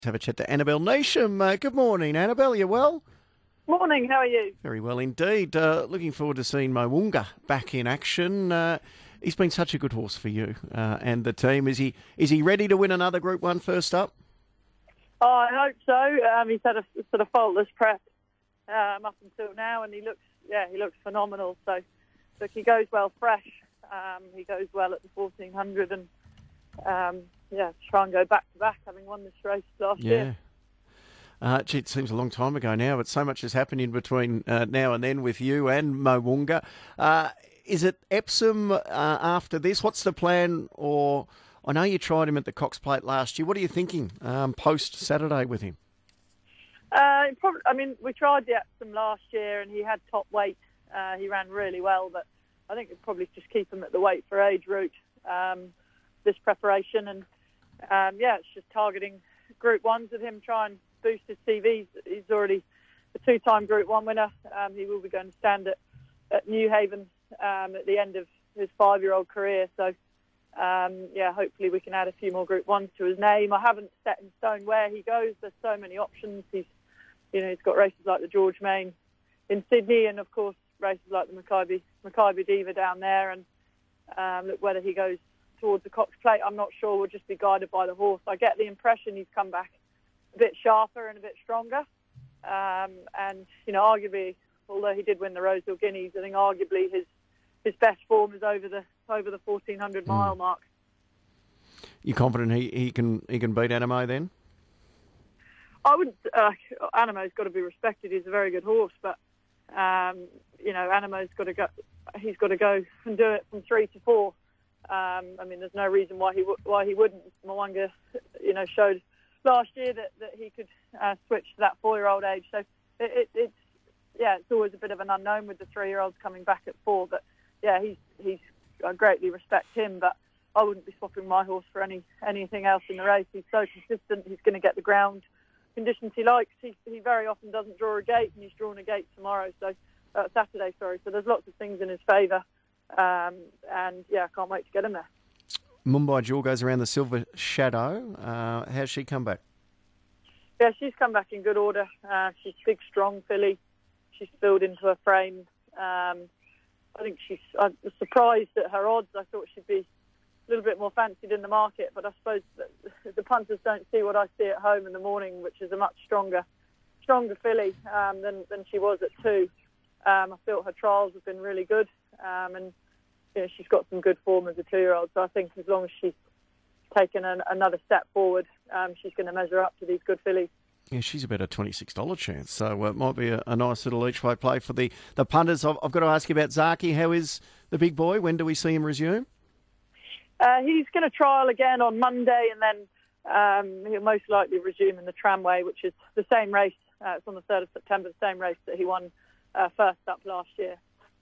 Have a chat to Annabelle Neesham. Good morning, Annabelle. You well? Morning, how are you? Very well indeed. Looking forward to seeing Mo'unga back in action. He's been such a good horse for you and the team. Is he ready to win another Group 1 first up? Oh, I hope so. He's had a sort of faultless prep up until now, and he looks phenomenal. So, look, he goes well fresh. He goes well at the 1400, and try and go back to back, having won this race last year. It seems a long time ago now, but so much has happened in between now and then with you and Mo'unga. Is it Epsom after this? What's the plan? Or I know you tried him at the Cox Plate last year. What are you thinking post Saturday with him? We tried the Epsom last year, and he had top weight. He ran really well, but I think it'd probably just keep him at the weight for age route this preparation. And it's just targeting Group 1s with him, try and boost his CV. He's already a two-time Group 1 winner. He will be going to stand at New Haven at the end of his 5-year-old career. So, hopefully we can add a few more Group 1s to his name. I haven't set in stone where he goes. There's so many options. He's got races like the George Main in Sydney, and of course races like the Makybe Diva down there. And look, whether he goes towards the Cox Plate, I'm not sure. We'll just be guided by the horse. I get the impression he's come back a bit sharper and a bit stronger. Arguably, although he did win the Rosehill Guineas, I think arguably his best form is over the 1400 mile mark. You confident he can beat Animo then? I wouldn't. Animo's got to be respected. He's a very good horse, but Animo's got to go. He's got to go and do it from 3 to 4. There's no reason why he wouldn't. Mo'unga, showed last year that he could switch to that 4-year-old age. So it's always a bit of an unknown with the 3-year-olds coming back at 4. But I greatly respect him, but I wouldn't be swapping my horse for anything else in the race. He's so consistent. He's going to get the ground conditions he likes. He very often doesn't draw a gate, and he's drawn a gate Saturday. So there's lots of things in his favour. I can't wait to get him there. Mumbai Jewel goes around the Silver Shadow. How's she come back? Yeah, she's come back in good order. She's a big, strong filly. She's filled into her frame. I was surprised at her odds. I thought she'd be a little bit more fancied in the market, but I suppose the punters don't see what I see at home in the morning, which is a much stronger filly than she was at 2. I felt her trials have been really good, and she's got some good form as a 2-year-old. So I think as long as she's taken another step forward, she's going to measure up to these good fillies. Yeah, she's about a $26 chance, so it might be a nice little each-way play for the punters. I've got to ask you about Zaki. How is the big boy? When do we see him resume? He's going to trial again on Monday, and then he'll most likely resume in the Tramway, which is the same race. It's on the 3rd of September, the same race that he won first up last year.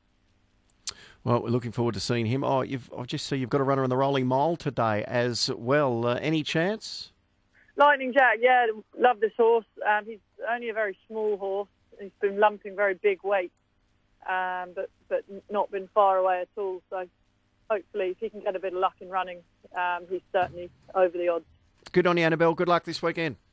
Well, we're looking forward to seeing him. I just see you've got a runner in the Rolling Mile today as well. Any chance? Lightning Jack, yeah, love this horse. He's only a very small horse. He's been lumping very big weight, but not been far away at all. So hopefully, if he can get a bit of luck in running, he's certainly over the odds. Good on you, Annabelle. Good luck this weekend.